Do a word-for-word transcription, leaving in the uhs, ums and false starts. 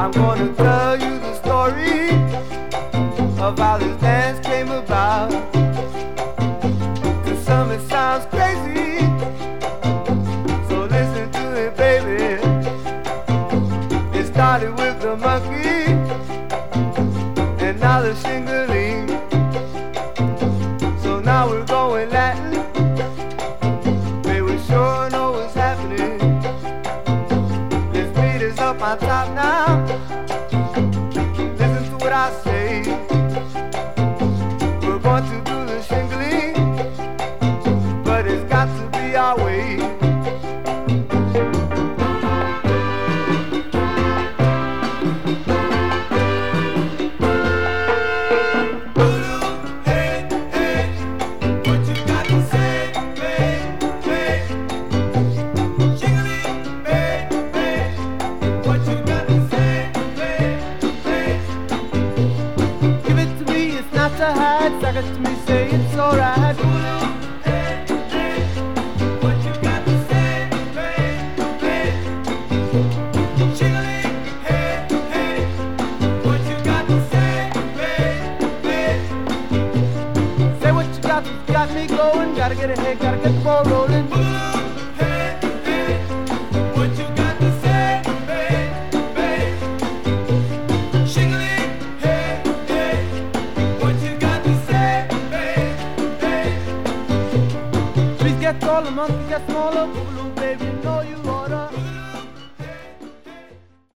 I'm gonna tell you the story of how this dance came about. To some it sounds crazy, so listen to it, baby. It started with the monkey, and now the shingling. So now we're going Latin. They we sure know what's happening. This beat is up on top now. Listen to what I say. We're going to do the shingling, but it's got to be our way. Suck it to me, say it's alright. Hey, hey, what you got to say, baby? Jiggly, hey, hey, what you got to say, baby? Say what you got, got me going. Gotta get ahead, gotta get the ball rolling. Hey, hey, what you got to say, baby? Jiggly. Get taller, monkey get smaller.